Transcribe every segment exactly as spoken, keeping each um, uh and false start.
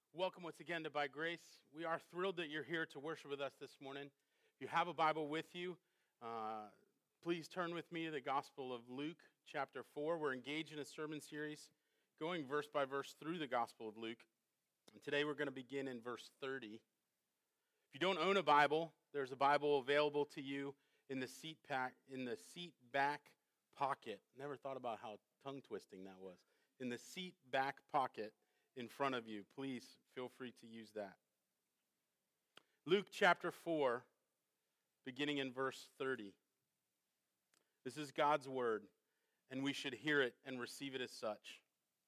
Welcome once again to By Grace. We are thrilled that you're here to worship with us this morning. If you have a Bible with you, uh, please turn with me to the Gospel of Luke, chapter four. We're engaged in a sermon series, going verse by verse through the Gospel of Luke. And today we're going to begin in verse thirty. If you don't own a Bible, there's a Bible available to you in the seat pack, in the seat back pocket. Never thought about how tongue twisting that was. In the seat back pocket in front of you. Please feel free to use that. Luke chapter four, beginning in verse thirty. This is God's word, and we should hear it and receive it as such.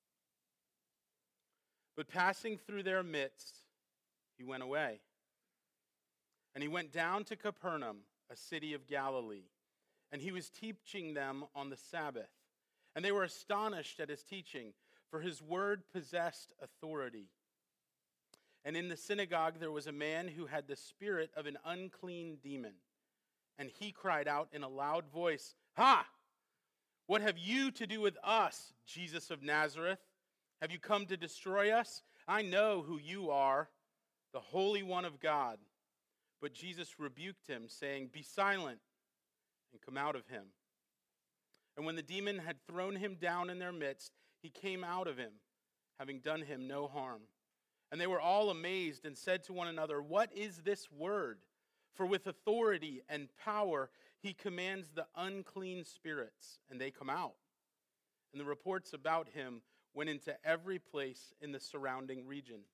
But passing through their midst, he went away. And he went down to Capernaum, a city of Galilee, and he was teaching them on the Sabbath. And they were astonished at his teaching, for his word possessed authority. And in the synagogue there was a man who had the spirit of an unclean demon. And he cried out in a loud voice, "Ha! What have you to do with us, Jesus of Nazareth? Have you come to destroy us? I know who you are, the Holy One of God." But Jesus rebuked him, saying, "Be silent and come out of him." And when the demon had thrown him down in their midst, he came out of him, having done him no harm. And they were all amazed and said to one another, "What is this word? For with authority and power he commands the unclean spirits, and they come out." And the reports about him went into every place in the surrounding region.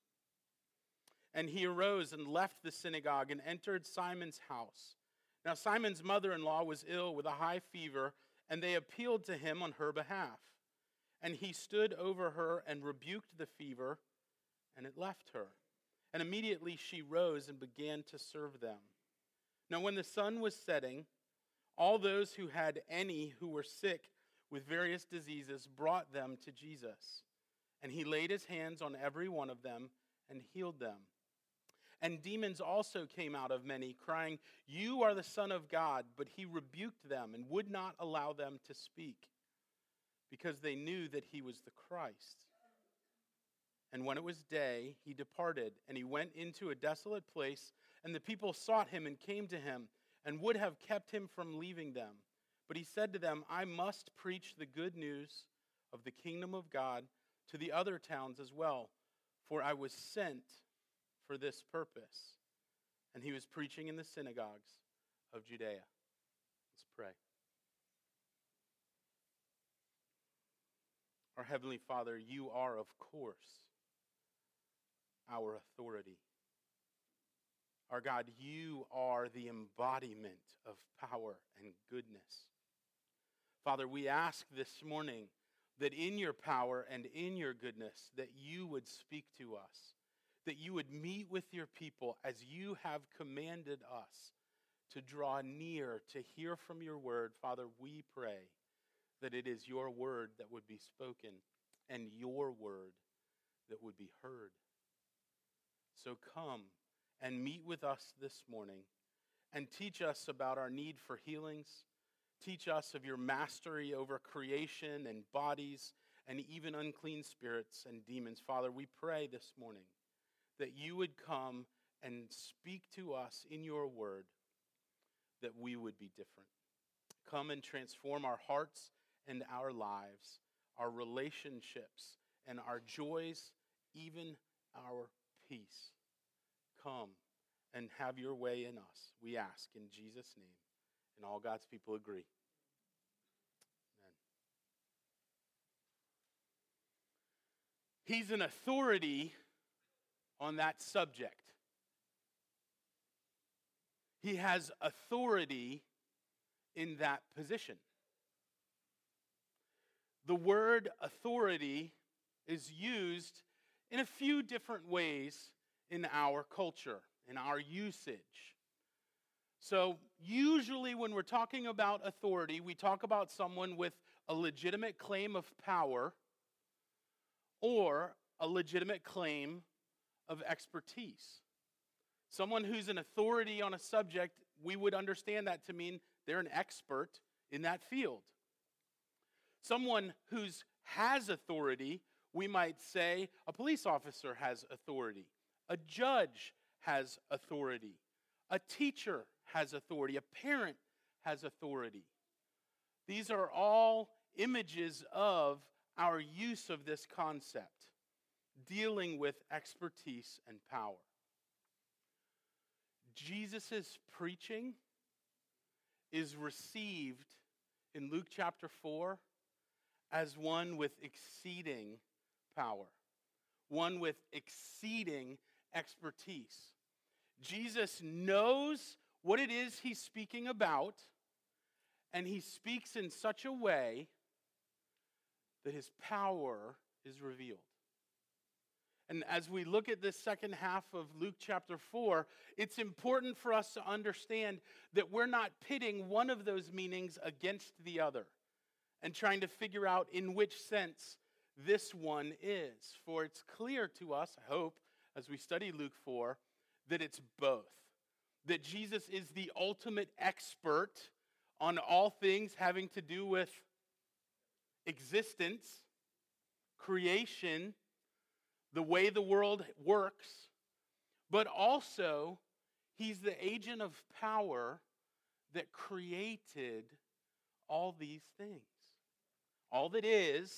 And he arose and left the synagogue and entered Simon's house. Now Simon's mother-in-law was ill with a high fever, and they appealed to him on her behalf. And he stood over her and rebuked the fever, and it left her. And immediately she rose and began to serve them. Now when the sun was setting, all those who had any who were sick with various diseases brought them to Jesus. And he laid his hands on every one of them and healed them. And demons also came out of many, crying, "You are the Son of God." But he rebuked them and would not allow them to speak, because they knew that he was the Christ. And when it was day, he departed, and he went into a desolate place, and the people sought him and came to him, and would have kept him from leaving them. But he said to them, "I must preach the good news of the kingdom of God to the other towns as well, for I was sent for this purpose." And he was preaching in the synagogues of Judea. Let's pray. Our Heavenly Father, you are, of course, our authority. Our God, you are the embodiment of power and goodness. Father, we ask this morning that in your power and in your goodness, that you would speak to us, that you would meet with your people as you have commanded us to draw near, to hear from your word. Father, we pray that it is your word that would be spoken and your word that would be heard. So come and meet with us this morning and teach us about our need for healings. Teach us of your mastery over creation and bodies and even unclean spirits and demons. Father, we pray this morning that you would come and speak to us in your word, that we would be different. Come and transform our hearts and our lives, our relationships and our joys, even our peace. Come and have your way in us, we ask in Jesus' name. And all God's people agree. Amen. He's an authority on that subject. He has authority in that position. The word authority is used in a few different ways in our culture, in our usage. So usually when we're talking about authority, we talk about someone with a legitimate claim of power or a legitimate claim of expertise. Someone who's an authority on a subject, we would understand that to mean they're an expert in that field. Someone who has authority We might say a police officer has authority, a judge has authority, a teacher has authority, a parent has authority. These are all images of our use of this concept, dealing with expertise and power. Jesus' preaching is received in Luke chapter four as one with exceeding power, one with exceeding expertise. Jesus knows what it is he's speaking about, and he speaks in such a way that his power is revealed. And as we look at this second half of Luke chapter four, it's important for us to understand that we're not pitting one of those meanings against the other and trying to figure out in which sense this one is. For it's clear to us, I hope, as we study Luke four, that it's both. That Jesus is the ultimate expert on all things having to do with existence, creation, the way the world works, but also he's the agent of power that created all these things. All that is,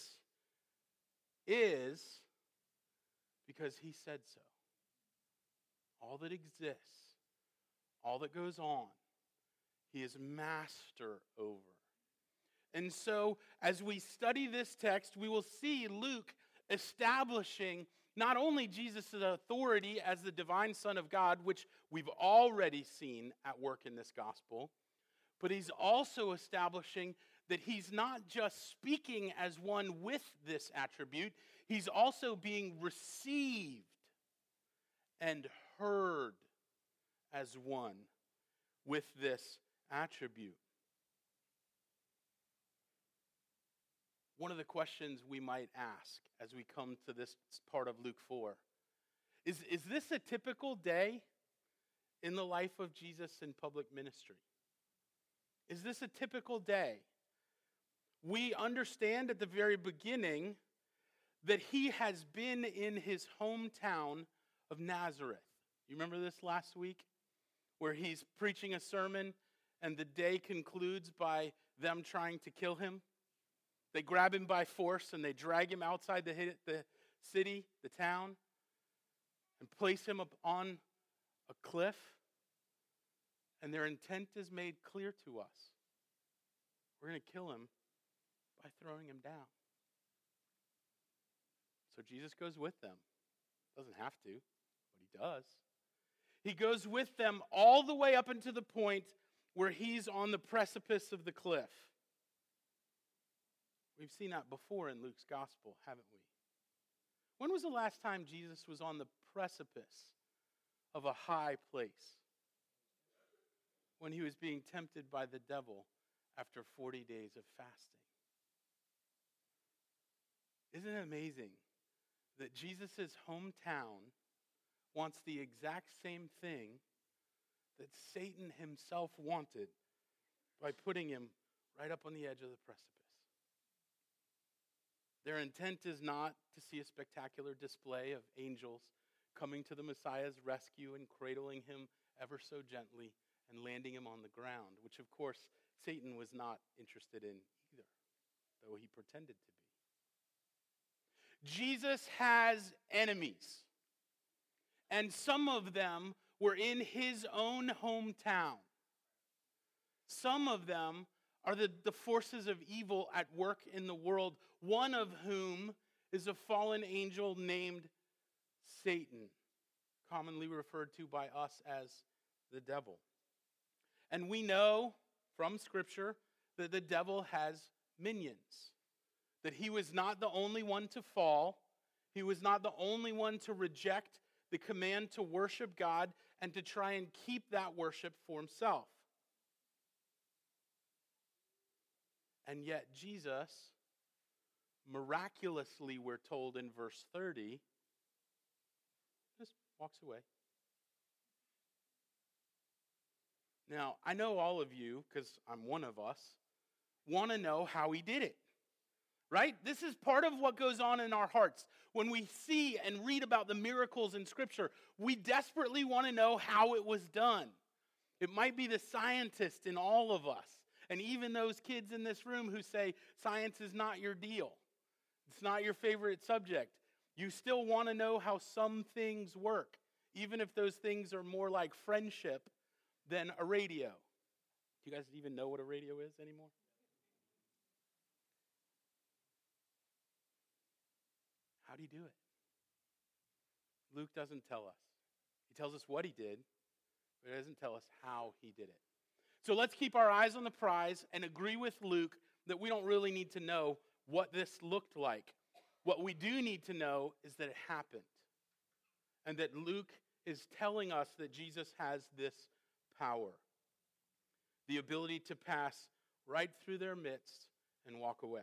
is because he said so. All that exists, all that goes on, he is master over. And so, as we study this text, we will see Luke establishing not only Jesus' authority as the divine Son of God, which we've already seen at work in this gospel, but he's also establishing that he's not just speaking as one with this attribute, he's also being received and heard as one with this attribute. One of the questions we might ask as we come to this part of Luke four is, is this a typical day in the life of Jesus in public ministry? Is this a typical day? We understand at the very beginning that he has been in his hometown of Nazareth. You remember this last week? Where he's preaching a sermon and the day concludes by them trying to kill him. They grab him by force and they drag him outside the, the city, the town, and place him up on a cliff. And their intent is made clear to us. We're going to kill him by throwing him down. So Jesus goes with them. Doesn't have to, but he does. He goes with them all the way up until the point where he's on the precipice of the cliff. We've seen that before in Luke's gospel, haven't we? When was the last time Jesus was on the precipice of a high place? When he was being tempted by the devil after forty days of fasting. Isn't it amazing that Jesus' hometown wants the exact same thing that Satan himself wanted by putting him right up on the edge of the precipice? Their intent is not to see a spectacular display of angels coming to the Messiah's rescue and cradling him ever so gently and landing him on the ground, which of course Satan was not interested in either, though he pretended to be. Jesus has enemies, and some of them were in his own hometown. Some of them are the, the forces of evil at work in the world, one of whom is a fallen angel named Satan, commonly referred to by us as the devil. And we know from Scripture that the devil has minions, that he was not the only one to fall, he was not the only one to reject the command to worship God and to try and keep that worship for himself. And yet Jesus, miraculously, we're told in verse thirty, just walks away. Now, I know all of you, because I'm one of us, want to know how he did it. right? This is part of what goes on in our hearts. When we see and read about the miracles in Scripture, we desperately want to know how it was done. It might be the scientist in all of us, and even those kids in this room who say science is not your deal. It's not your favorite subject. You still want to know how some things work, even if those things are more like friendship than a radio. Do you guys even know what a radio is anymore? How do you do it? Luke doesn't tell us. He tells us what he did, but he doesn't tell us how he did it. So let's keep our eyes on the prize and agree with Luke that we don't really need to know what this looked like. What we do need to know is that it happened, and that Luke is telling us that Jesus has this power, the ability to pass right through their midst and walk away.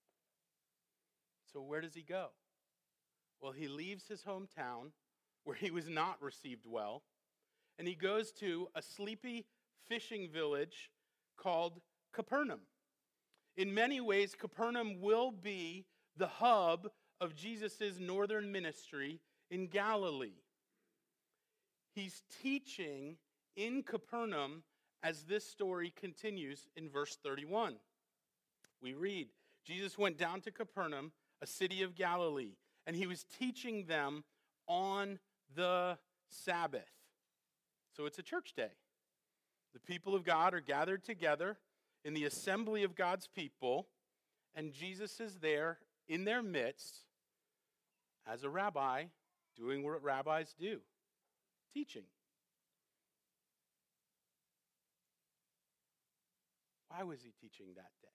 So where does he go? Well, he leaves his hometown where he was not received well, and he goes to a sleepy fishing village called Capernaum. In many ways, Capernaum will be the hub of Jesus' northern ministry in Galilee. He's teaching in Capernaum as this story continues in verse thirty-one. We read, Jesus went down to Capernaum, a city of Galilee, and he was teaching them on the Sabbath. So it's a church day. The people of God are gathered together in the assembly of God's people, and Jesus is there in their midst as a rabbi doing what rabbis do, teaching. Why was he teaching that day?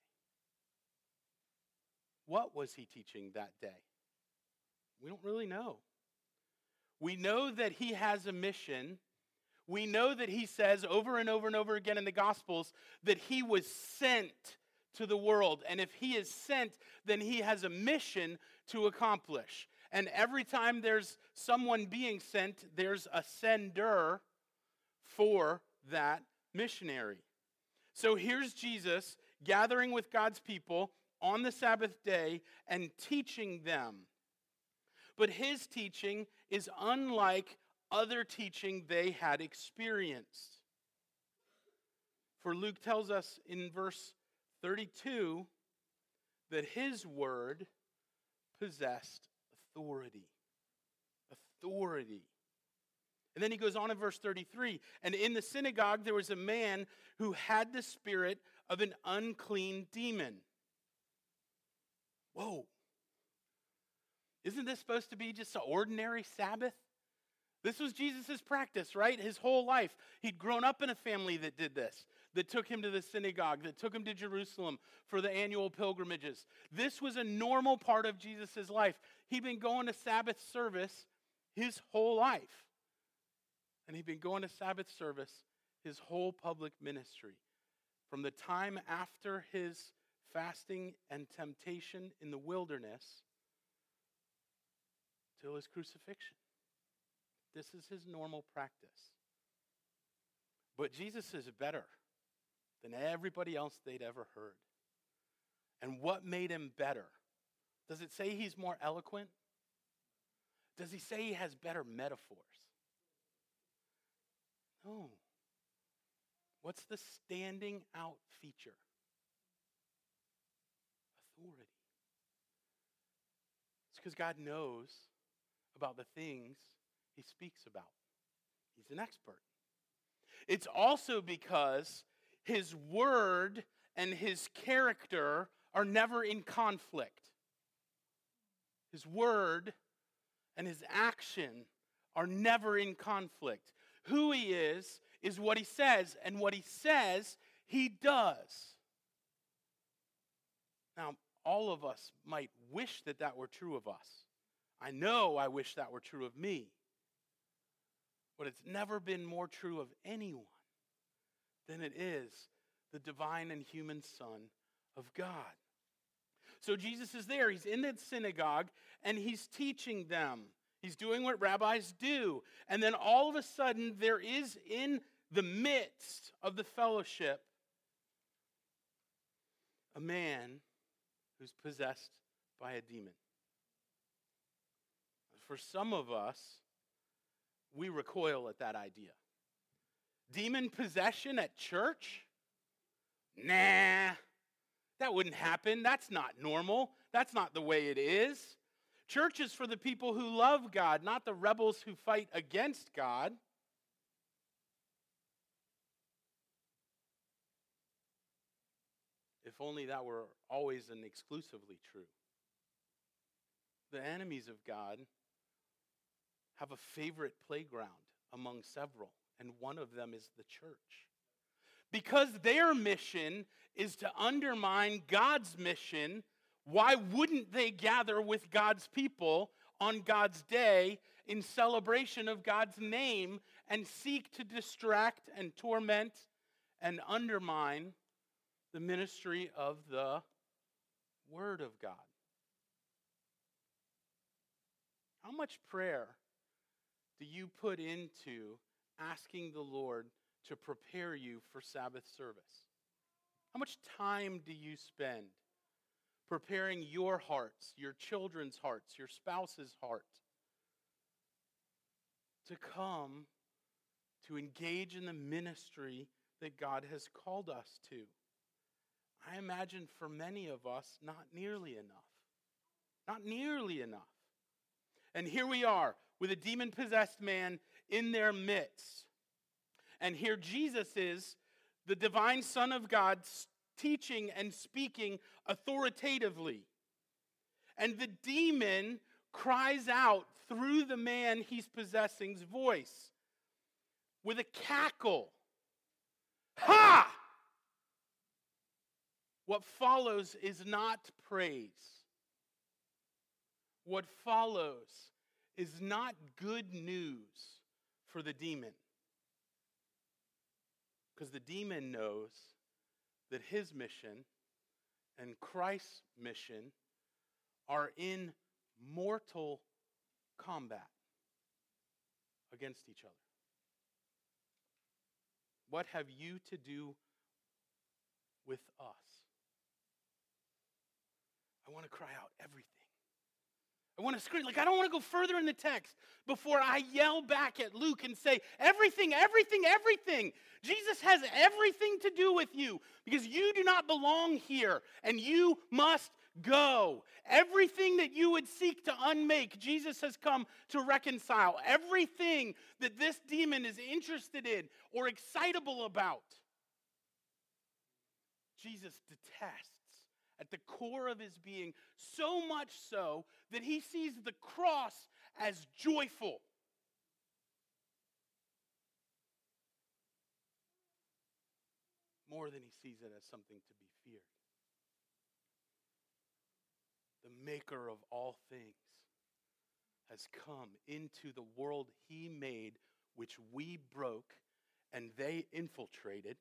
What was he teaching that day? We don't really know. We know that he has a mission. We know that he says over and over and over again in the Gospels that he was sent to the world. And if he is sent, then he has a mission to accomplish. And every time there's someone being sent, there's a sender for that missionary. So here's Jesus gathering with God's people on the Sabbath day and teaching them. But his teaching is unlike other teaching they had experienced. For Luke tells us in verse thirty-two that his word possessed authority. Authority. And then he goes on in verse thirty-three, and in the synagogue there was a man who had the spirit of an unclean demon. Whoa. Isn't this supposed to be just an ordinary Sabbath? This was Jesus' practice, right? His whole life. He'd grown up in a family that did this, that took him to the synagogue, that took him to Jerusalem for the annual pilgrimages. This was a normal part of Jesus' life. He'd been going to Sabbath service his whole life. And he'd been going to Sabbath service his whole public ministry. From the time after his fasting and temptation in the wilderness till his crucifixion. This is his normal practice. But Jesus is better than everybody else they'd ever heard. And what made him better? Does it say he's more eloquent? Does he say he has better metaphors? No. What's the standing out feature? Authority. It's because God knows about the things he speaks about. He's an expert. It's also because his word and his character are never in conflict. His word and his action are never in conflict. Who he is, is what he says, and what he says, he does. Now, all of us might wish that that were true of us. I know I wish that were true of me. But it's never been more true of anyone than it is the divine and human Son of God. So Jesus is there. He's in the synagogue, and he's teaching them. He's doing what rabbis do. And then all of a sudden, there is in the midst of the fellowship a man who's possessed by a demon. For some of us, we recoil at that idea. Demon possession at church? Nah, that wouldn't happen. That's not normal. That's not the way it is. Church is for the people who love God, not the rebels who fight against God. If only that were always and exclusively true. The enemies of God have a favorite playground among several, and one of them is the church. Because their mission is to undermine God's mission, why wouldn't they gather with God's people on God's day in celebration of God's name and seek to distract and torment and undermine the ministry of the Word of God? How much prayer do you put into asking the Lord to prepare you for Sabbath service? How much time do you spend preparing your hearts, your children's hearts, your spouse's heart to come to engage in the ministry that God has called us to? I imagine for many of us, not nearly enough. Not nearly enough. And here we are with a demon-possessed man in their midst. And here Jesus is, the divine Son of God, teaching and speaking authoritatively. And the demon cries out through the man he's possessing's voice with a cackle. Ha! What follows is not praise. What follows is not good news for the demon. Because the demon knows that his mission and Christ's mission are in mortal combat against each other. What have you to do with us? I want to cry out everything. I want to scream. Like, I don't want to go further in the text before I yell back at Luke and say, everything, everything, everything. Jesus has everything to do with you because you do not belong here and you must go. Everything that you would seek to unmake, Jesus has come to reconcile. Everything that this demon is interested in or excitable about, Jesus detests at the core of his being, so much so that he sees the cross as joyful. More than he sees it as something to be feared. The maker of all things has come into the world he made, which we broke and they infiltrated,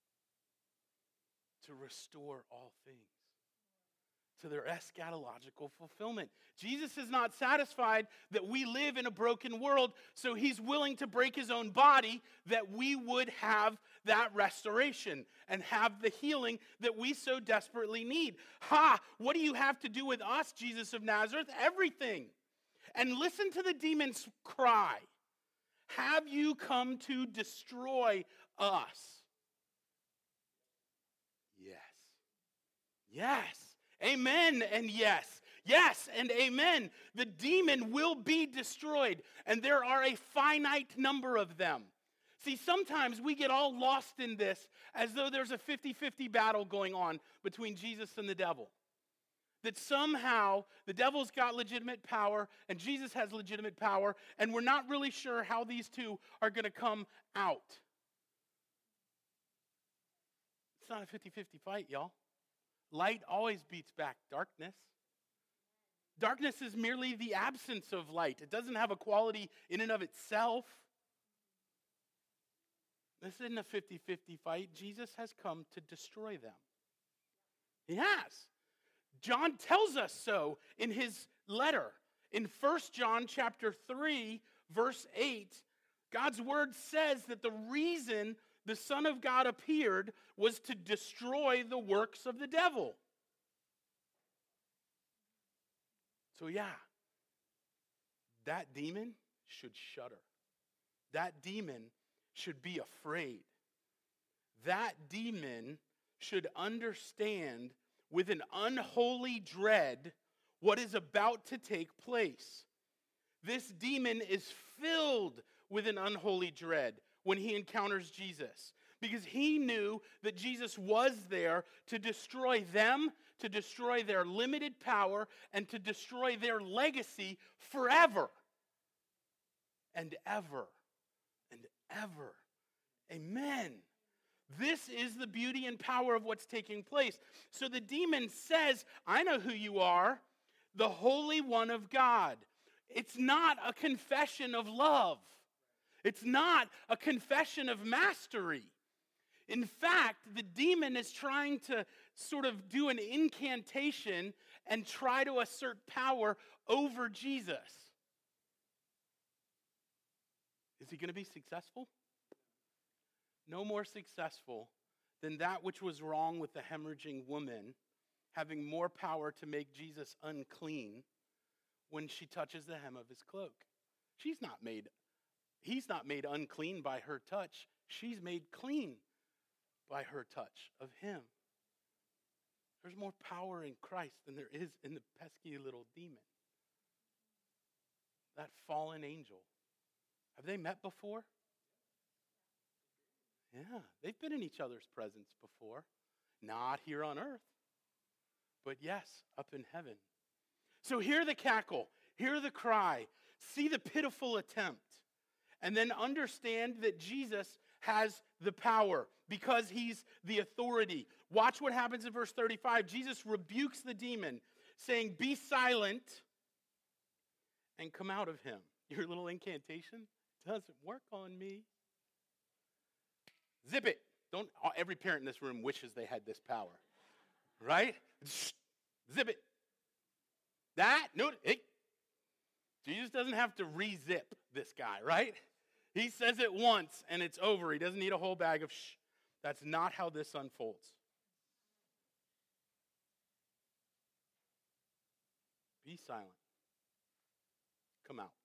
to restore all things to their eschatological fulfillment. Jesus is not satisfied that we live in a broken world, so he's willing to break his own body that we would have that restoration and have the healing that we so desperately need. Ha! What do you have to do with us, Jesus of Nazareth? Everything. And listen to the demon's cry. Have you come to destroy us? Yes. Yes. Amen and yes. Yes and amen. The demon will be destroyed, and there are a finite number of them. See, sometimes we get all lost in this as though there's a fifty-fifty battle going on between Jesus and the devil. That somehow the devil's got legitimate power and Jesus has legitimate power, and we're not really sure how these two are going to come out. It's not a fifty-fifty fight, y'all. Light always beats back darkness. Darkness is merely the absence of light. It doesn't have a quality in and of itself. This isn't a fifty-fifty fight. Jesus has come to destroy them. He has. John tells us so in his letter. In First John chapter three, verse eight, God's word says that the reason the Son of God appeared was to destroy the works of the devil. So yeah, that demon should shudder. That demon should be afraid. That demon should understand with an unholy dread what is about to take place. This demon is filled with an unholy dread when he encounters Jesus, because he knew that Jesus was there to destroy them, to destroy their limited power, and to destroy their legacy forever and ever and ever. Amen. This is the beauty and power of what's taking place. So the demon says, I know who you are, the Holy One of God. It's not a confession of love. It's not a confession of mastery. In fact, the demon is trying to sort of do an incantation and try to assert power over Jesus. Is he going to be successful? No more successful than that which was wrong with the hemorrhaging woman having more power to make Jesus unclean when she touches the hem of his cloak. She's not made, he's not made unclean by her touch. She's made clean by her touch of him. There's more power in Christ than there is in the pesky little demon. That fallen angel. Have they met before? Yeah, they've been in each other's presence before. Not here on earth, but yes, up in heaven. So hear the cackle, hear the cry, see the pitiful attempt, and then understand that Jesus has the power because he's the authority. Watch what happens in verse thirty-five. Jesus rebukes the demon, saying, be silent and come out of him. Your little incantation doesn't work on me. Zip it. Don't, every parent in this room wishes they had this power, right? Zip it. That, no, it, Jesus doesn't have to re-zip this guy, right? He says it once and it's over. He doesn't need a whole bag of shh. That's not how this unfolds. Be silent. Come out.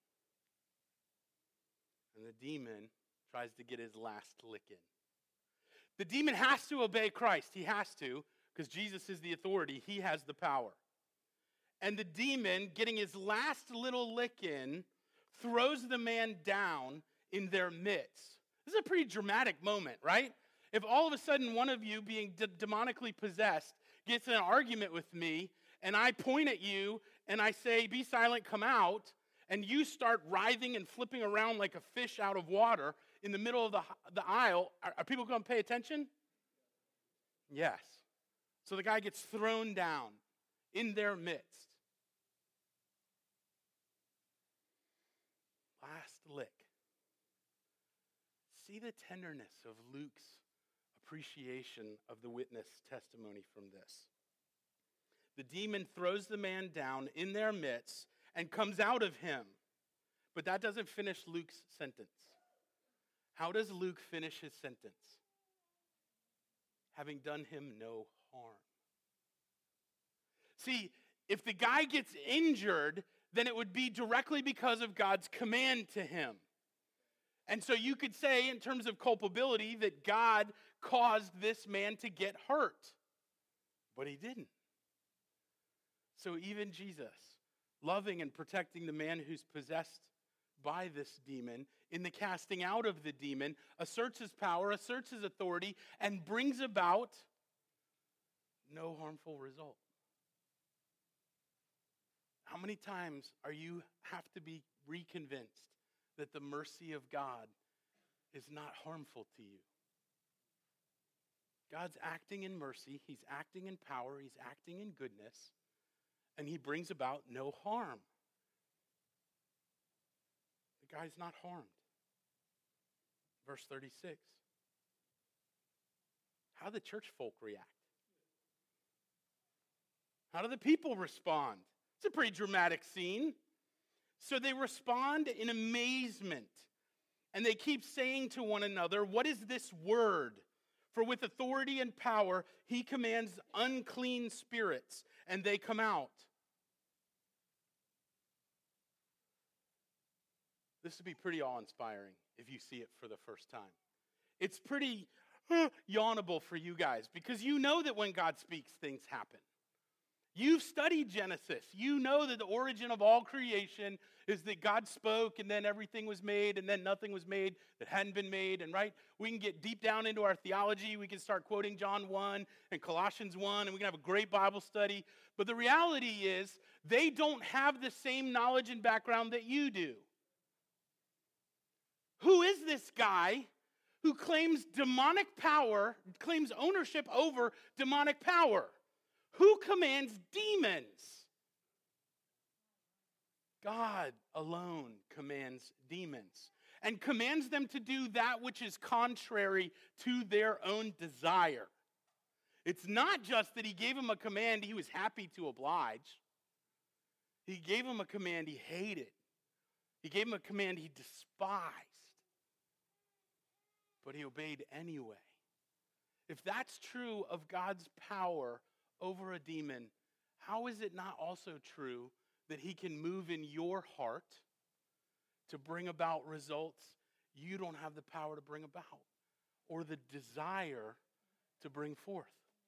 And the demon tries to get his last lick in. The demon has to obey Christ. He has to, because Jesus is the authority. He has the power. And the demon, getting his last little lick in, throws the man down in their midst. This is a pretty dramatic moment, right? If all of a sudden one of you, being de- demonically possessed, gets in an argument with me, and I point at you, and I say, be silent, come out, and you start writhing and flipping around like a fish out of water in the middle of the, the aisle, are, are people going to pay attention? Yes. So the guy gets thrown down in their midst. Last lick. See the tenderness of Luke's appreciation of the witness testimony from this. The demon throws the man down in their midst and comes out of him. But that doesn't finish Luke's sentence. How does Luke finish his sentence? Having done him no harm. See, if the guy gets injured, then it would be directly because of God's command to him. And so you could say, in terms of culpability, that God caused this man to get hurt. But he didn't. So even Jesus, loving and protecting the man who's possessed by this demon, in the casting out of the demon, asserts his power, asserts his authority, and brings about no harmful result. How many times are you have to be reconvinced that the mercy of God is not harmful to you? God's acting in mercy, he's acting in power, he's acting in goodness, and he brings about no harm. The guy's not harmed. Verse thirty-six. How do the church folk react? How do the people respond? It's a pretty dramatic scene. So they respond in amazement. And they keep saying to one another, what is this word? For with authority and power, he commands unclean spirits, and they come out. This would be pretty awe-inspiring if you see it for the first time. It's pretty uh, yawnable for you guys because you know that when God speaks, things happen. You've studied Genesis. You know that the origin of all creation is that God spoke and then everything was made and then nothing was made that hadn't been made. And right, we can get deep down into our theology. We can start quoting John one and Colossians one and we can have a great Bible study. But the reality is they don't have the same knowledge and background that you do. Who is this guy who claims demonic power, claims ownership over demonic power? Who commands demons? God alone commands demons and commands them to do that which is contrary to their own desire. It's not just that he gave him a command he was happy to oblige. He gave him a command he hated. He gave him a command he despised. But he obeyed anyway. If that's true of God's power over a demon, how is it not also true that he can move in your heart to bring about results you don't have the power to bring about or the desire to bring forth?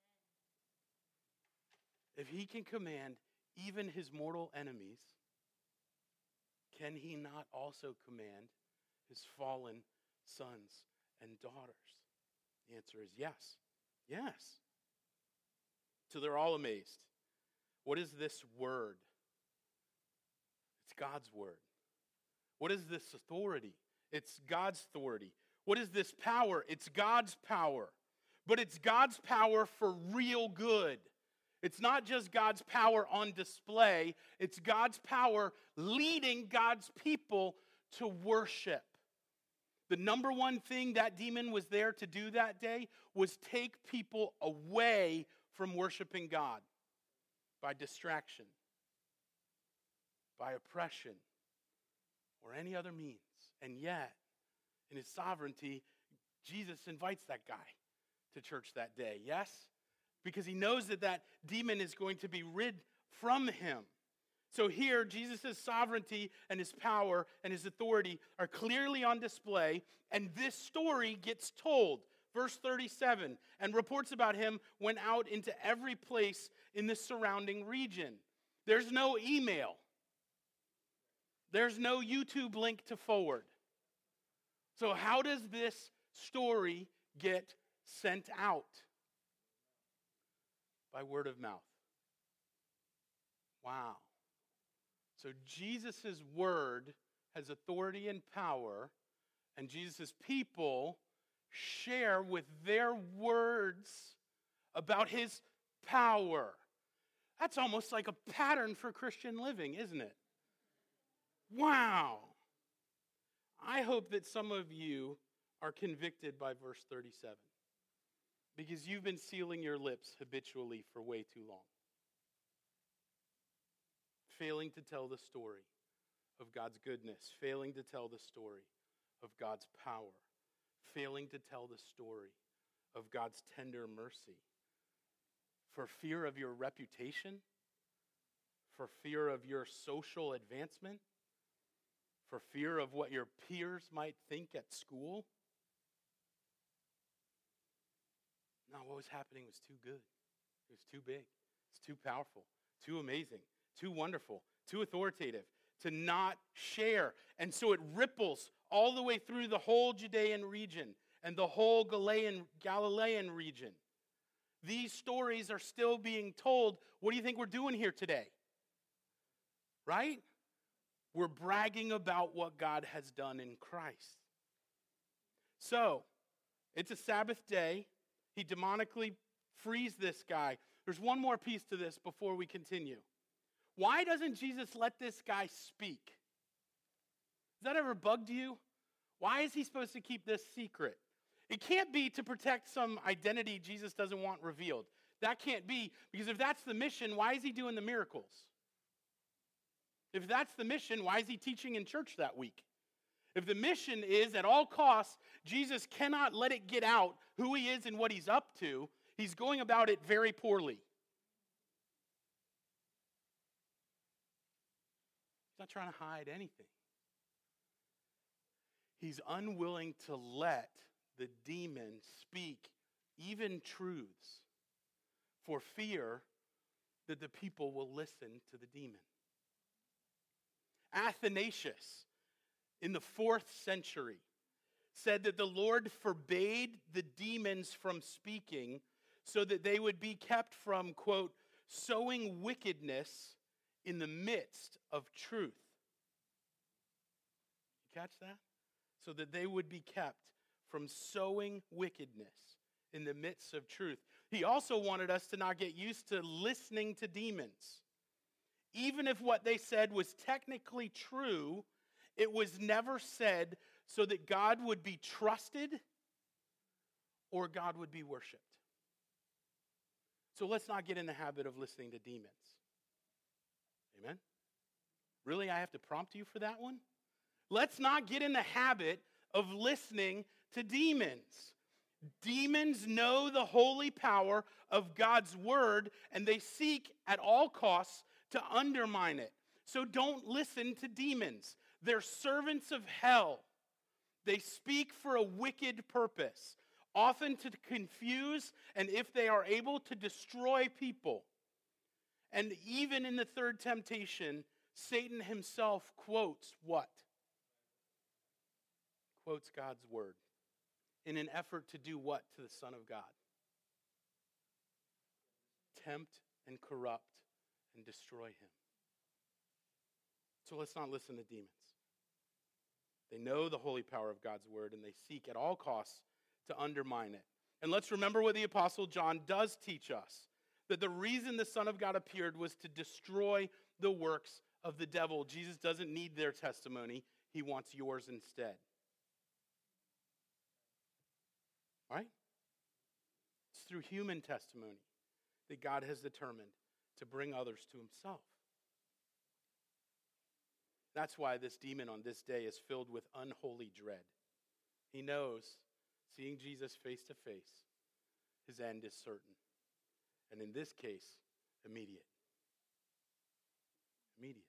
If he can command even his mortal enemies, can he not also command his fallen sons and daughters? The answer is yes. Yes. So they're all amazed. What is this word? It's God's word. What is this authority? It's God's authority. What is this power? It's God's power. But it's God's power for real good. It's not just God's power on display. It's God's power leading God's people to worship. The number one thing that demon was there to do that day was take people away from worshiping God by distraction, by oppression, or any other means. And yet, in his sovereignty, Jesus invites that guy to church that day. Yes? Because he knows that that demon is going to be rid from him. So here, Jesus' sovereignty and his power and his authority are clearly on display, and this story gets told. Verse thirty-seven, and reports about him went out into every place in the surrounding region. There's no email. There's no YouTube link to forward. So how does this story get sent out? By word of mouth. Wow. So Jesus' word has authority and power, and Jesus' people share with their words about his power. That's almost like a pattern for Christian living, isn't it? Wow. I hope that some of you are convicted by verse thirty-seven because you've been sealing your lips habitually for way too long, failing to tell the story of God's goodness, failing to tell the story of God's power, failing to tell the story of God's tender mercy. For fear of your reputation, for fear of your social advancement, for fear of what your peers might think at school. No, what was happening was too good. It was too big. It's too powerful, too amazing, too wonderful, too authoritative to not share. And so it ripples all the way through the whole Judean region and the whole Galilean, Galilean region. These stories are still being told. What do you think we're doing here today? Right? We're bragging about what God has done in Christ. So, it's a Sabbath day. He demonically frees this guy. There's one more piece to this before we continue. Why doesn't Jesus let this guy speak? Has that ever bugged you? Why is he supposed to keep this secret? It can't be to protect some identity Jesus doesn't want revealed. That can't be, because if that's the mission, why is he doing the miracles? If that's the mission, why is he teaching in church that week? If the mission is, at all costs, Jesus cannot let it get out who he is and what he's up to, he's going about it very poorly. He's not trying to hide anything. he's unwilling to let the demon speak even truths for fear that the people will listen to the demon. Athanasius, in the fourth century, said that the Lord forbade the demons from speaking so that they would be kept from, quote, sowing wickedness in the midst of truth. You catch that? So that they would be kept from sowing wickedness in the midst of truth. He also wanted us to not get used to listening to demons. Even if what they said was technically true, it was never said so that God would be trusted or God would be worshiped. So let's not get in the habit of listening to demons. Amen? Really, I have to prompt you for that one? Let's not get in the habit of listening to demons. Demons know the holy power of God's word, and they seek at all costs to undermine it. So don't listen to demons. They're servants of hell. They speak for a wicked purpose, often to confuse, and if they are able, to destroy people. And even in the third temptation, Satan himself quotes what? Quotes God's word in an effort to do what to the Son of God? Tempt and corrupt and destroy him. So let's not listen to demons. They know the holy power of God's word, and they seek at all costs to undermine it. And let's remember what the Apostle John does teach us, that the reason the Son of God appeared was to destroy the works of the devil. Jesus doesn't need their testimony. He wants yours instead. All right? It's through human testimony that God has determined to bring others to himself. That's why this demon on this day is filled with unholy dread. He knows, seeing Jesus face to face, his end is certain. And in this case, immediate. Immediate.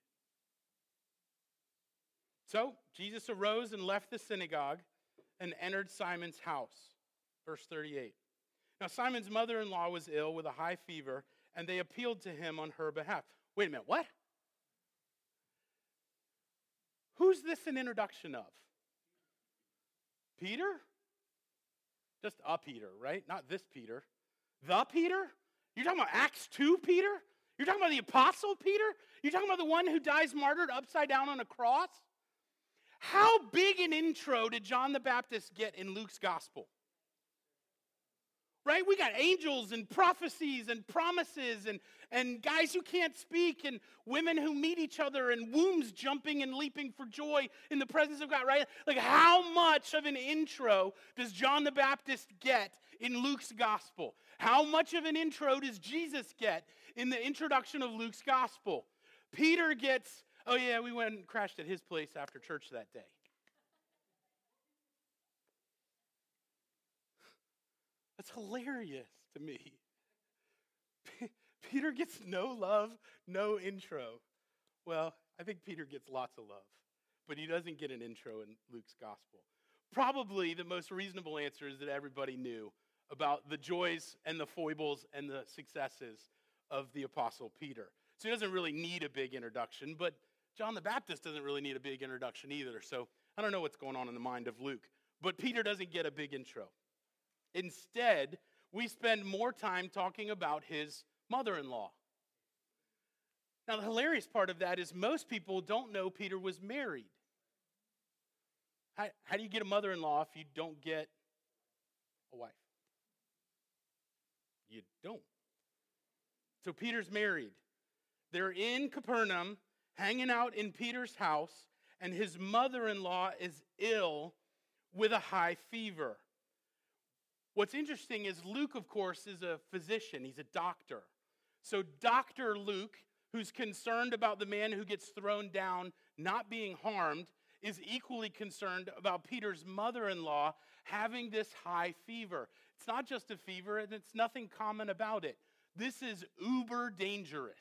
So, Jesus arose and left the synagogue and entered Simon's house. Verse thirty-eight. Now, Simon's mother-in-law was ill with a high fever, and they appealed to him on her behalf. Wait a minute, what? Who's this an introduction of? Peter? Just a Peter, right? Not this Peter. The Peter? You're talking about Acts two Peter? You're talking about the Apostle Peter? You're talking about the one who dies martyred upside down on a cross? How big an intro did John the Baptist get in Luke's gospel? Right? We got angels and prophecies and promises and, and guys who can't speak and women who meet each other and wombs jumping and leaping for joy in the presence of God, right? Like, how much of an intro does John the Baptist get in Luke's gospel? How much of an intro does Jesus get in the introduction of Luke's gospel? Peter gets, oh yeah, we went and crashed at his place after church that day. That's hilarious to me. Peter gets no love, no intro. Well, I think Peter gets lots of love, but he doesn't get an intro in Luke's gospel. Probably the most reasonable answer is that everybody knew about the joys and the foibles and the successes of the Apostle Peter. So he doesn't really need a big introduction, but John the Baptist doesn't really need a big introduction either. So I don't know what's going on in the mind of Luke, but Peter doesn't get a big intro. Instead, we spend more time talking about his mother-in-law. Now, the hilarious part of that is most people don't know Peter was married. How, how do you get a mother-in-law if you don't get a wife? You don't. So Peter's married. They're in Capernaum, hanging out in Peter's house, and his mother-in-law is ill with a high fever. What's interesting is Luke, of course, is a physician. He's a doctor. So Doctor Luke, who's concerned about the man who gets thrown down not being harmed, is equally concerned about Peter's mother-in-law having this high fever. It's not just a fever, and it's nothing common about it. This is uber dangerous.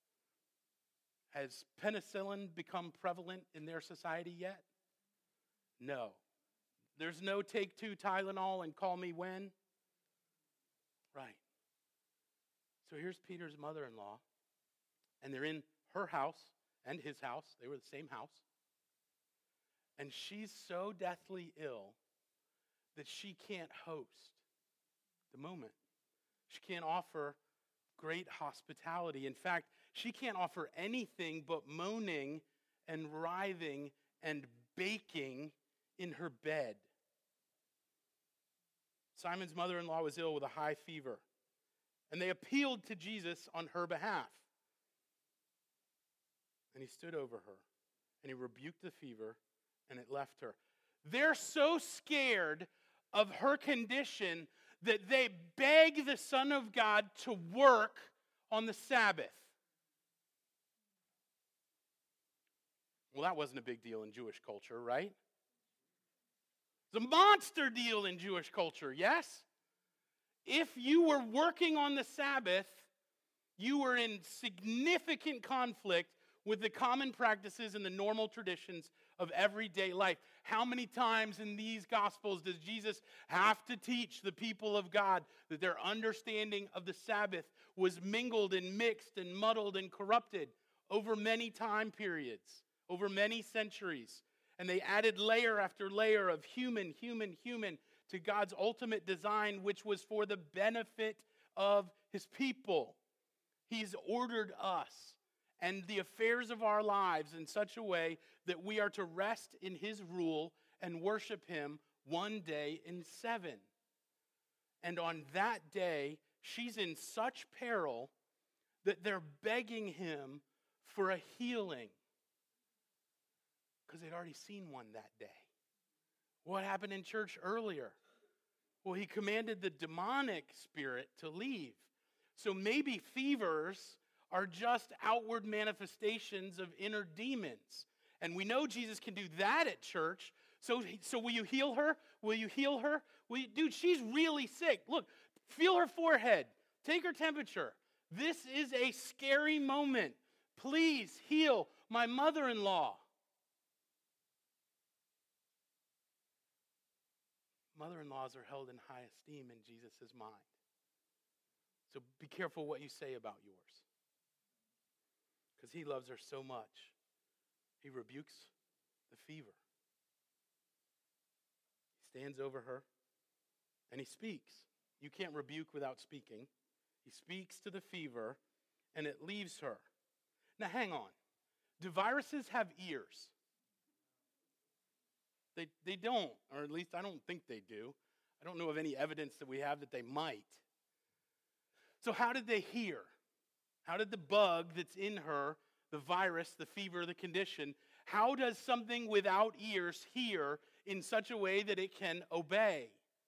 Has penicillin become prevalent in their society yet? No. There's no take two Tylenol and call me when. Right. So here's Peter's mother-in-law, and they're in her house and his house. They were the same house. And she's so deathly ill that she can't host the moment. She can't offer great hospitality. In fact, she can't offer anything but moaning and writhing and baking in her bed. Simon's mother-in-law was ill with a high fever, and they appealed to Jesus on her behalf. And he stood over her, and he rebuked the fever, and it left her. They're so scared of her condition that they beg the Son of God to work on the Sabbath. Well, that wasn't a big deal in Jewish culture, right? It's a monster deal in Jewish culture, yes? If you were working on the Sabbath, you were in significant conflict with the common practices and the normal traditions of everyday life. How many times in these Gospels does Jesus have to teach the people of God that their understanding of the Sabbath was mingled and mixed and muddled and corrupted over many time periods, over many centuries? And they added layer after layer of human, human, human to God's ultimate design, which was for the benefit of his people. He's ordered us and the affairs of our lives in such a way that we are to rest in his rule and worship him one day in seven. And on that day, she's in such peril that they're begging him for a healing, because they'd already seen one that day. What happened in church earlier? Well, he commanded the demonic spirit to leave. So maybe fevers are just outward manifestations of inner demons. And we know Jesus can do that at church. So, so will you heal her? Will you heal her? Will you, dude, she's really sick. Look, feel her forehead. Take her temperature. This is a scary moment. Please heal my mother-in-law. Mother-in-laws are held in high esteem in Jesus' mind. So be careful what you say about yours, because he loves her so much. He rebukes the fever. He stands over her and he speaks. You can't rebuke without speaking. He speaks to the fever and it leaves her. Now hang on. Do viruses have ears? They, they don't, or at least I don't think they do. I don't know of any evidence that we have that they might. So how did they hear? How did the bug that's in her, the virus, the fever, the condition, how does something without ears hear in such a way that it can obey?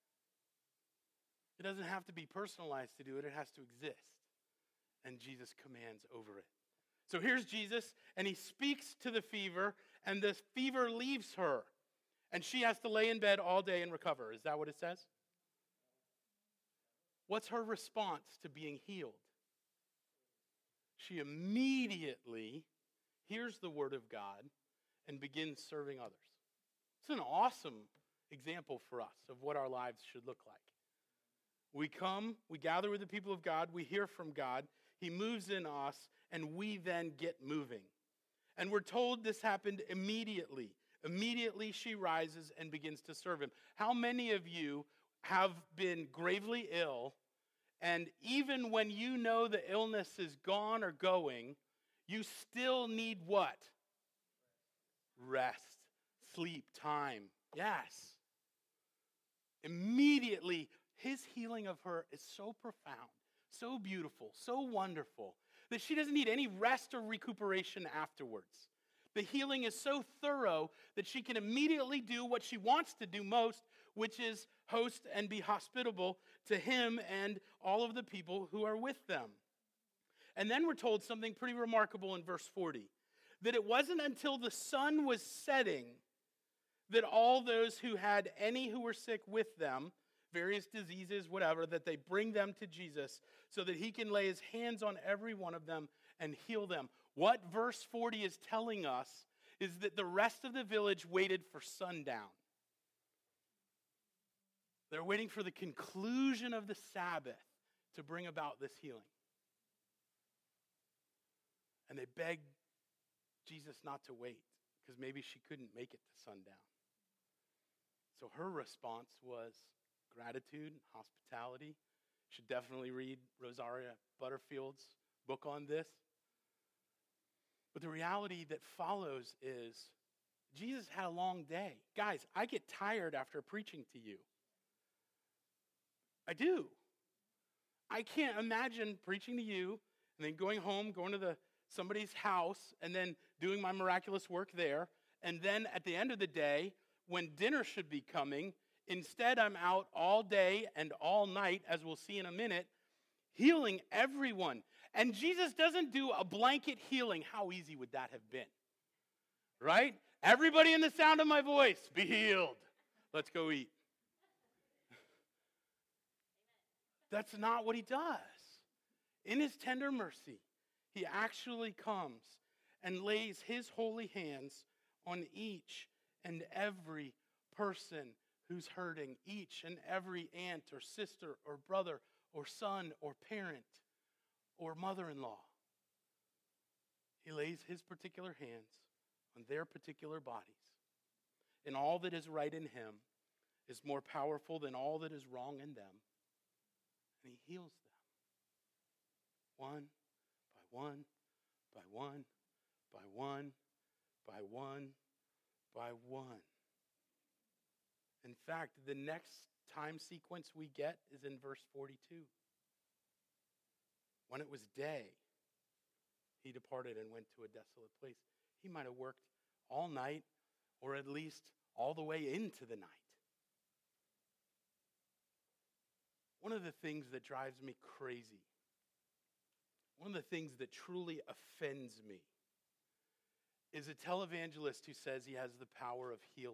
It doesn't have to be personalized to do it. It has to exist. And Jesus commands over it. So here's Jesus, and he speaks to the fever, and the fever leaves her. And she has to lay in bed all day and recover. Is that what it says? What's her response to being healed? She immediately hears the word of God and begins serving others. It's an awesome example for us of what our lives should look like. We come, we gather with the people of God, we hear from God, he moves in us, and we then get moving. And we're told this happened immediately. Immediately she rises and begins to serve him. How many of you have been gravely ill, and even when you know the illness is gone or going, you still need what? Rest, sleep, time. Yes. Immediately, his healing of her is so profound, so beautiful, so wonderful, that she doesn't need any rest or recuperation afterwards. The healing is so thorough that she can immediately do what she wants to do most, which is host and be hospitable to him and all of the people who are with them. And then we're told something pretty remarkable in verse forty, that it wasn't until the sun was setting that all those who had any who were sick with them, various diseases, whatever, that they bring them to Jesus so that he can lay his hands on every one of them and heal them. What verse forty is telling us is that the rest of the village waited for sundown. They're waiting for the conclusion of the Sabbath to bring about this healing. And they begged Jesus not to wait because maybe she couldn't make it to sundown. So her response was gratitude and hospitality. You should definitely read Rosaria Butterfield's book on this. But the reality that follows is Jesus had a long day. Guys, I get tired after preaching to you. I do. I can't imagine preaching to you and then going home, going to the somebody's house, and then doing my miraculous work there. And then at the end of the day, when dinner should be coming, instead I'm out all day and all night, as we'll see in a minute, healing everyone. And Jesus doesn't do a blanket healing. How easy would that have been? Right? Everybody in the sound of my voice, be healed. Let's go eat. That's not what he does. In his tender mercy, he actually comes and lays his holy hands on each and every person who's hurting, each and every aunt or sister or brother or son or parent or mother-in-law. He lays his particular hands on their particular bodies. And all that is right in him is more powerful than all that is wrong in them. And he heals them. One by one, by one, by one, by one, by one. In fact, the next time sequence we get is in verse forty-two. When it was day, he departed and went to a desolate place. He might have worked all night, or at least all the way into the night. One of the things that drives me crazy, one of the things that truly offends me, is a televangelist who says he has the power of healing.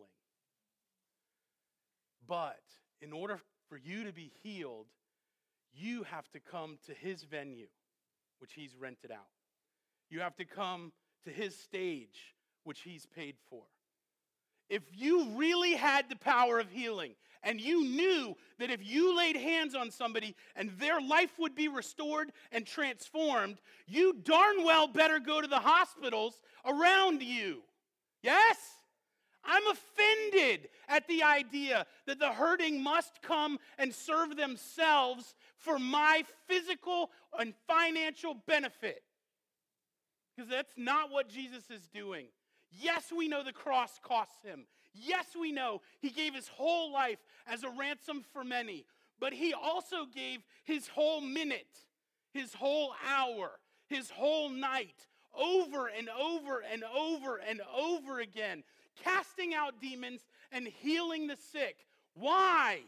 But in order for you to be healed, you have to come to his venue, which he's rented out. You have to come to his stage, which he's paid for. If you really had the power of healing, and you knew that if you laid hands on somebody and their life would be restored and transformed, you darn well better go to the hospitals around you. Yes? I'm offended at the idea that the hurting must come and serve themselves for my physical and financial benefit. Because that's not what Jesus is doing. Yes, we know the cross costs him. Yes, we know he gave his whole life as a ransom for many. But he also gave his whole minute, his whole hour, his whole night, over and over and over and over again, casting out demons and healing the sick. Why?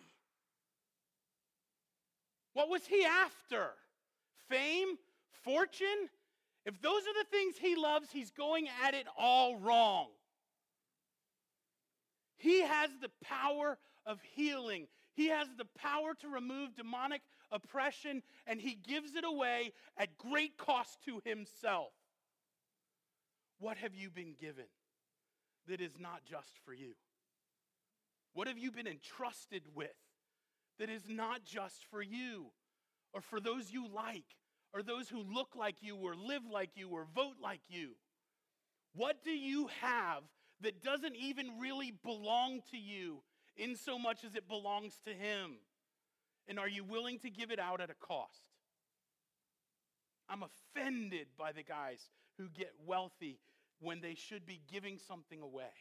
What was he after? Fame? Fortune? If those are the things he loves, he's going at it all wrong. He has the power of healing. He has the power to remove demonic oppression, and he gives it away at great cost to himself. What have you been given that is not just for you? What have you been entrusted with that is not just for you or for those you like or those who look like you or live like you or vote like you? What do you have that doesn't even really belong to you in so much as it belongs to him? And are you willing to give it out at a cost? I'm offended by the guys who get wealthy when they should be giving something away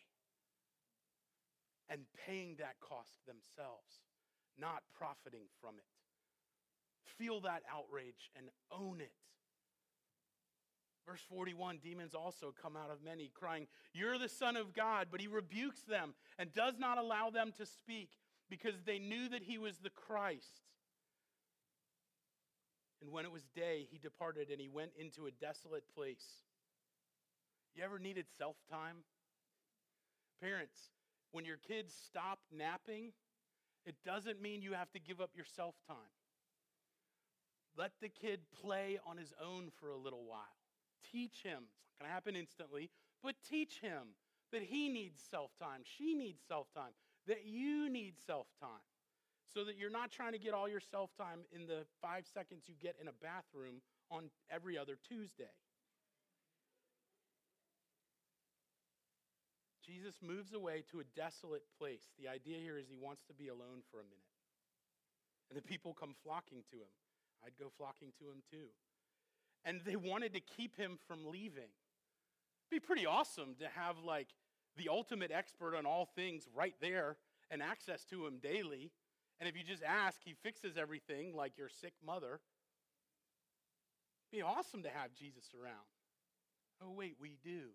and paying that cost themselves, not profiting from it. Feel that outrage and own it. Verse forty-one, demons also come out of many, crying, "You're the Son of God," but he rebukes them and does not allow them to speak because they knew that he was the Christ. And when it was day, he departed and he went into a desolate place. You ever needed self-time? Parents, when your kids stop napping, it doesn't mean you have to give up your self-time. Let the kid play on his own for a little while. Teach him. It's not going to happen instantly, but teach him that he needs self-time. She needs self-time. That you need self-time. so that you're not trying to get all your self-time in the five seconds you get in a bathroom on every other Tuesday. Jesus moves away to a desolate place. The idea here is he wants to be alone for a minute. And the people come flocking to him. I'd go flocking to him too. And they wanted to keep him from leaving. It'd be pretty awesome to have like the ultimate expert on all things right there and access to him daily. And if you just ask, he fixes everything like your sick mother. It'd be awesome to have Jesus around. Oh wait, we do.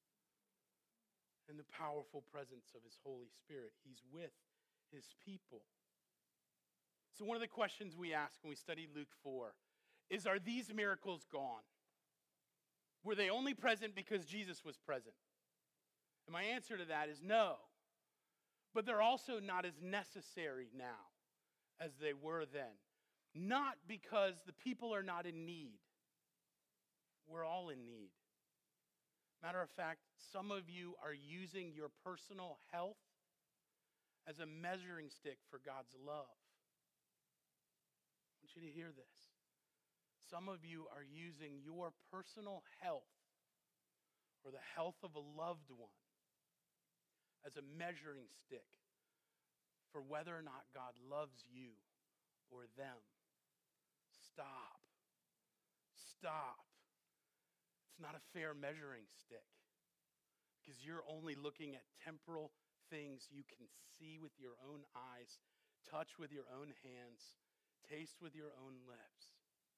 In the powerful presence of his Holy Spirit, he's with his people. So one of the questions we ask when we study Luke four is, are these miracles gone? Were they only present because Jesus was present? And my answer to that is no. But they're also not as necessary now as they were then. Not because the people are not in need. We're all in need. Matter of fact, some of you are using your personal health as a measuring stick for God's love. I want you to hear this. Some of you are using your personal health or the health of a loved one as a measuring stick for whether or not God loves you or them. Stop. Stop. It's not a fair measuring stick because you're only looking at temporal things you can see with your own eyes, touch with your own hands, taste with your own lips.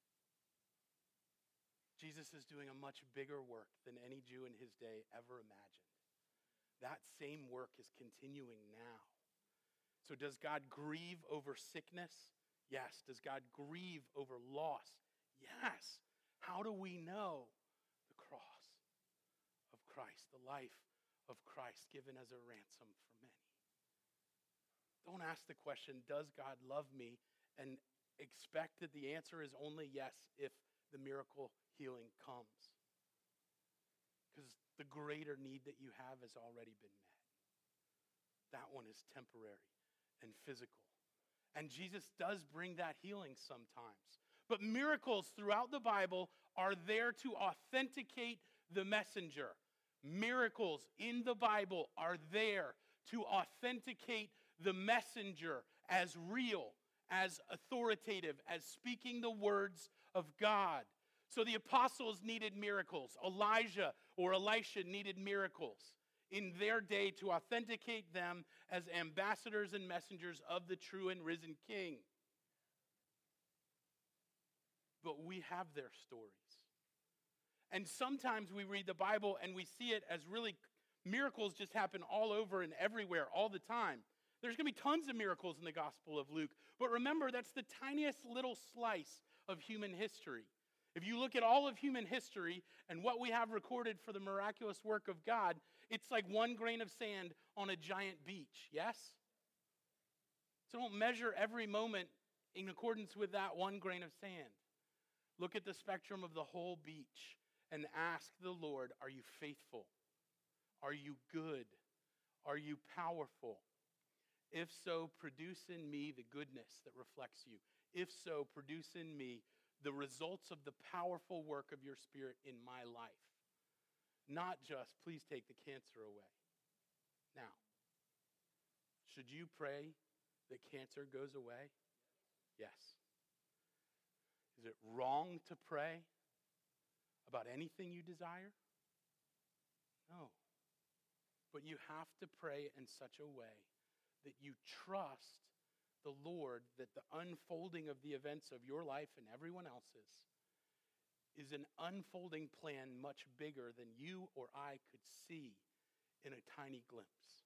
Jesus is doing a much bigger work than any Jew in his day ever imagined. That same work is continuing now. So does God grieve over sickness? Yes. Does God grieve over loss? Yes. How do we know? The cross of Christ, the life of Christ given as a ransom for many. Don't ask the question, does God love me? And expect that the answer is only yes if the miracle healing comes. Because the greater need that you have has already been met. That one is temporary and physical. And Jesus does bring that healing sometimes. But miracles throughout the Bible are there to authenticate the messenger. Miracles in the Bible are there to authenticate the messenger as real, as authoritative, as speaking the words of God. So the apostles needed miracles. Elijah or Elisha needed miracles in their day to authenticate them as ambassadors and messengers of the true and risen King. But we have their stories. And sometimes we read the Bible and we see it as really miracles just happen all over and everywhere all the time. There's going to be tons of miracles in the Gospel of Luke. But remember, that's the tiniest little slice of human history. If you look at all of human history and what we have recorded for the miraculous work of God, it's like one grain of sand on a giant beach, yes? So don't measure every moment in accordance with that one grain of sand. Look at the spectrum of the whole beach and ask the Lord, are you faithful? Are you good? Are you powerful? If so, produce in me the goodness that reflects you. If so, produce in me the results of the powerful work of your Spirit in my life. Not just, please take the cancer away. Now, should you pray that cancer goes away? Yes. Is it wrong to pray about anything you desire? No. But you have to pray in such a way that you trust the Lord that the unfolding of the events of your life and everyone else's is an unfolding plan much bigger than you or I could see in a tiny glimpse.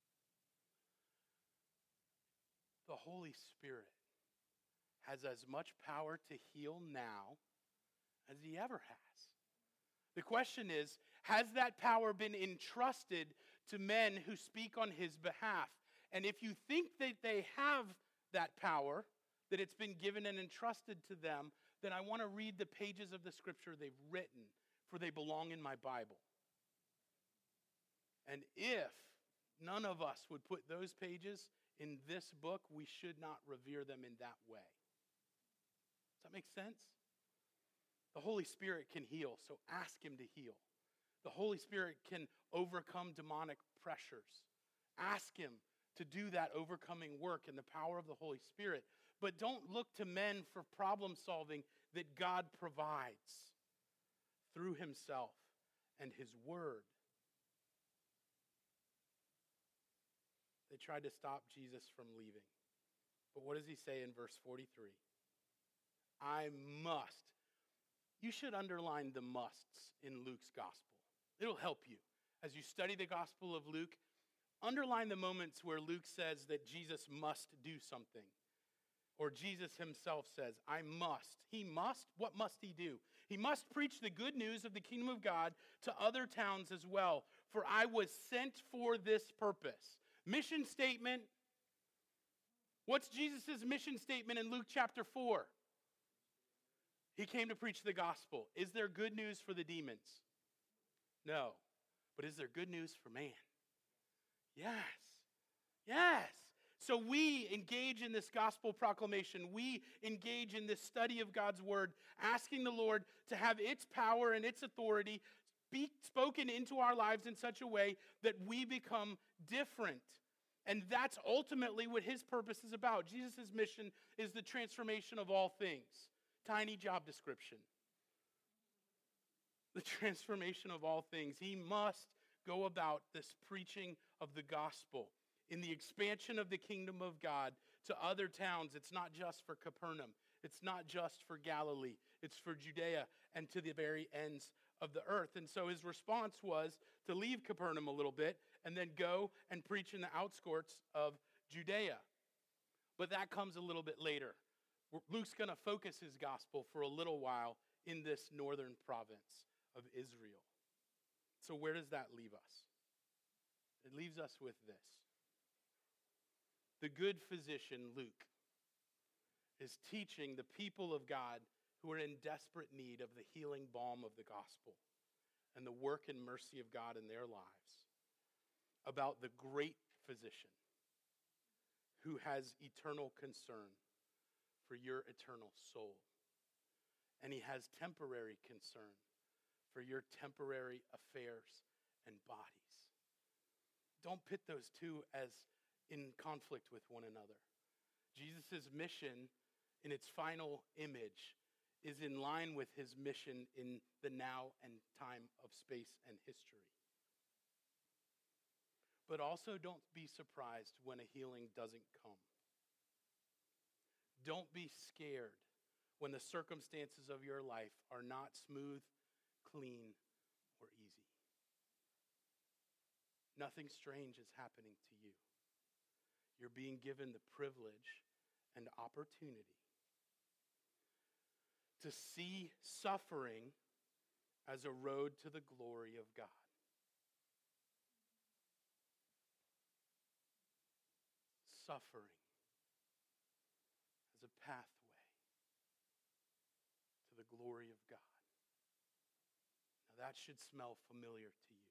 The Holy Spirit has as much power to heal now as he ever has. The question is, has that power been entrusted to men who speak on his behalf? And if you think that they have that power, that it's been given and entrusted to them, then I want to read the pages of the scripture they've written, for they belong in my Bible. And if none of us would put those pages in this book, we should not revere them in that way. Does that make sense? The Holy Spirit can heal, so ask him to heal. The Holy Spirit can overcome demonic pressures. Ask him to do that overcoming work in the power of the Holy Spirit. But don't look to men for problem solving that God provides through himself and his word. They tried to stop Jesus from leaving. But what does he say in verse forty-three? I must. You should underline the musts in Luke's gospel. It'll help you. As you study the gospel of Luke, underline the moments where Luke says that Jesus must do something. Or Jesus himself says, I must. He must? What must he do? He must preach the good news of the kingdom of God to other towns as well. For I was sent for this purpose. Mission statement. What's Jesus' mission statement in Luke chapter four? He came to preach the gospel. Is there good news for the demons? No. But is there good news for man? Yes. Yes. So we engage in this gospel proclamation. We engage in this study of God's word, asking the Lord to have its power and its authority be spoken into our lives in such a way that we become different. And that's ultimately what his purpose is about. Jesus' mission is the transformation of all things. Tiny job description. The transformation of all things. He must go about this preaching of the gospel in the expansion of the kingdom of God to other towns. It's not just for Capernaum. It's not just for Galilee. It's for Judea and to the very ends of the earth. And so his response was to leave Capernaum a little bit and then go and preach in the outskirts of Judea. But that comes a little bit later. Luke's going to focus his gospel for a little while in this northern province of Israel. So where does that leave us? It leaves us with this. The good physician, Luke, is teaching the people of God who are in desperate need of the healing balm of the gospel and the work and mercy of God in their lives about the great physician who has eternal concern for your eternal soul. And he has temporary concern for your temporary affairs and bodies. Don't pit those two as in conflict with one another. Jesus' mission in its final image is in line with his mission in the now and time of space and history. But also don't be surprised when a healing doesn't come. Don't be scared when the circumstances of your life are not smooth, clean, or easy. Nothing strange is happening to you. You're being given the privilege and opportunity to see suffering as a road to the glory of God. Suffering as a pathway to the glory of God. Now that should smell familiar to you.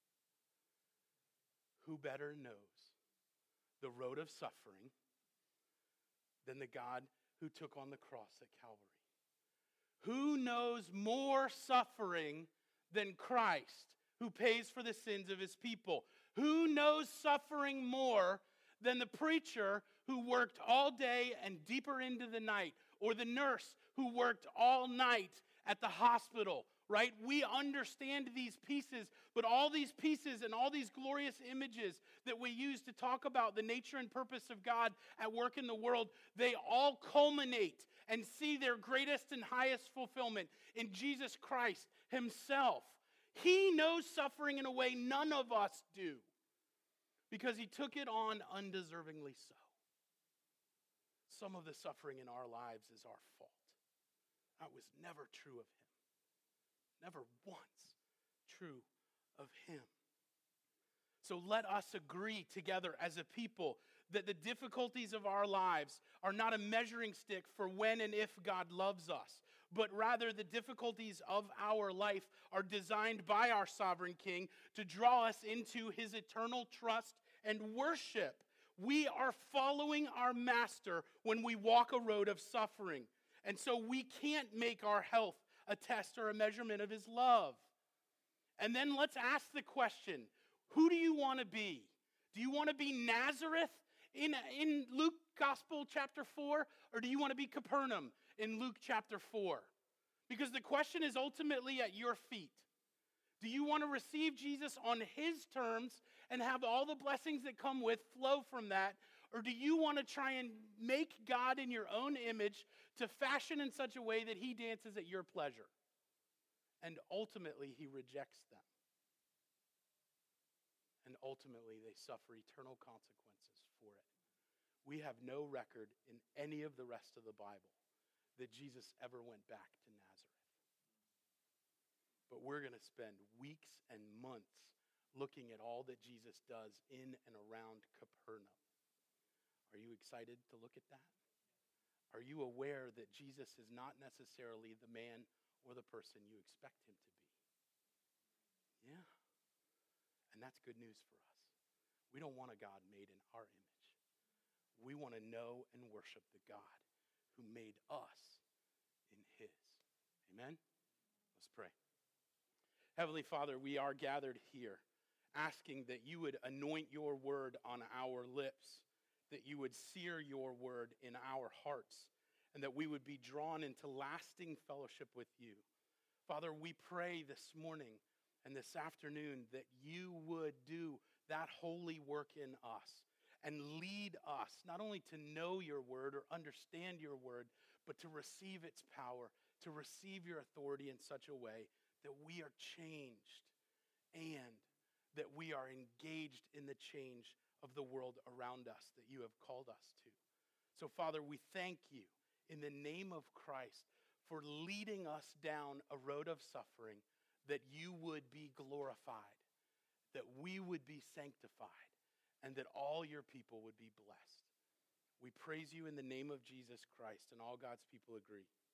Who better knows the road of suffering than the God who took on the cross at Calvary? Who knows more suffering than Christ, who pays for the sins of his people? Who knows suffering more than the preacher who worked all day and deeper into the night, or the nurse who worked all night at the hospital, right? We understand these pieces, but all these pieces and all these glorious images that we use to talk about the nature and purpose of God at work in the world, they all culminate and see their greatest and highest fulfillment in Jesus Christ himself. He knows suffering in a way none of us do, because he took it on undeservingly so. Some of the suffering in our lives is our fault. That was never true of him. Never once true of him. So let us agree together as a people that the difficulties of our lives are not a measuring stick for when and if God loves us, but rather the difficulties of our life are designed by our sovereign King to draw us into his eternal trust and worship. We are following our master when we walk a road of suffering. And so we can't make our health a test or a measurement of his love. And then let's ask the question, who do you want to be? Do you want to be Nazareth in, in Luke Gospel chapter four? Or do you want to be Capernaum in Luke chapter four? Because the question is ultimately at your feet. Do you want to receive Jesus on his terms and have all the blessings that come with flow from that? Or do you want to try and make God in your own image to fashion in such a way that he dances at your pleasure? And ultimately, he rejects them. And ultimately, they suffer eternal consequences for it. We have no record in any of the rest of the Bible that Jesus ever went back to Nazareth. But we're going to spend weeks and months looking at all that Jesus does in and around Capernaum. Are you excited to look at that? Are you aware that Jesus is not necessarily the man or the person you expect him to be? Yeah. And that's good news for us. We don't want a God made in our image. We want to know and worship the God who made us in his. Amen? Let's pray. Heavenly Father, we are gathered here asking that you would anoint your word on our lips, that you would sear your word in our hearts, and that we would be drawn into lasting fellowship with you. Father, we pray this morning and this afternoon that you would do that holy work in us and lead us not only to know your word or understand your word, but to receive its power, to receive your authority in such a way that we are changed and that we are engaged in the change of the world around us that you have called us to. So, Father, we thank you in the name of Christ for leading us down a road of suffering, that you would be glorified, that we would be sanctified, and that all your people would be blessed. We praise you in the name of Jesus Christ, and all God's people agree.